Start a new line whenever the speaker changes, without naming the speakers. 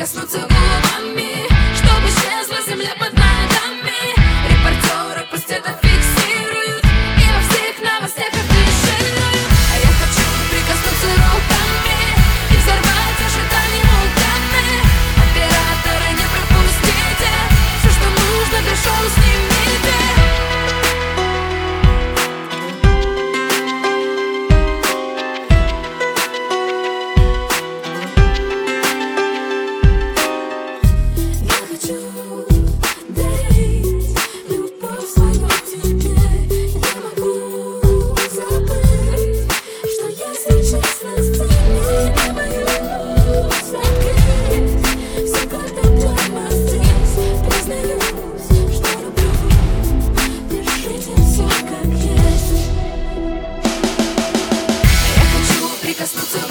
прикоснуться губами, чтобы исчезла земля под ногами. Репортеры пусть это фиксируют и во всех новостях афишируют. А я хочу прикоснуться руками и взорвать ожидания вулканы. Операторы, не пропустите, все, что нужно для шоу, снимите. Дарить любовь свою тебе. Я могу забыть, что я сейчас на сцене. Я боюсь закрыть все карты прямо здесь. Признаюсь, что люблю. Держите все как есть. Я хочу прикоснуться